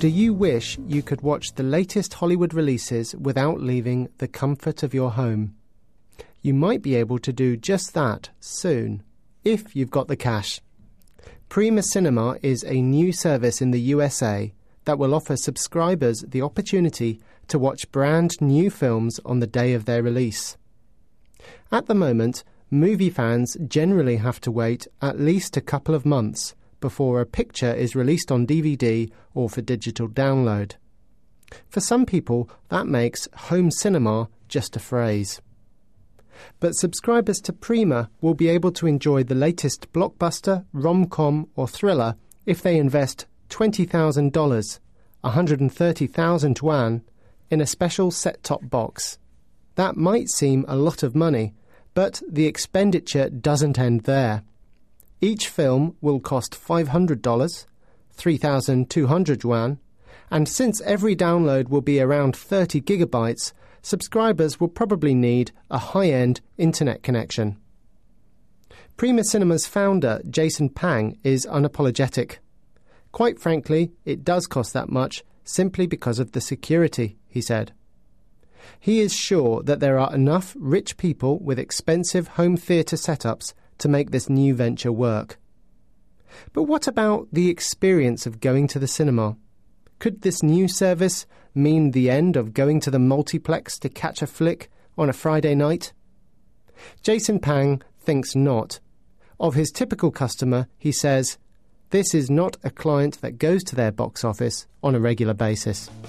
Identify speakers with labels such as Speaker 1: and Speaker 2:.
Speaker 1: Do you wish you could watch the latest Hollywood releases without leaving the comfort of your home? You might be able to do just that soon, if you've got the cash. Prima Cinema is a new service in the USA that will offer subscribers the opportunity to watch brand new films on the day of their release. At the moment, movie fans generally have to wait at least a couple of months before a picture is released on DVD or for digital download. For some people, that makes home cinema just a phrase. But subscribers to Prima will be able to enjoy the latest blockbuster, rom-com or thriller if they invest $20,000, 130,000 yuan, in a special set-top box. That might seem a lot of money, but the expenditure doesn't end there. Each film will cost $500, 3,200 yuan, and since every download will be around 30 gigabytes, subscribers will probably need a high-end internet connection. Prima Cinema's founder, Jason Pang, is unapologetic. Quite frankly, it does cost that much simply because of the security, he said. He is sure that there are enough rich people with expensive home theatre setups to make this new venture work. But what about the experience of going to the cinema? Could this new service mean the end of going to the multiplex to catch a flick on a Friday night? Jason Pang thinks not. Of his typical customer, he says, "This is not a client that goes to their box office on a regular basis."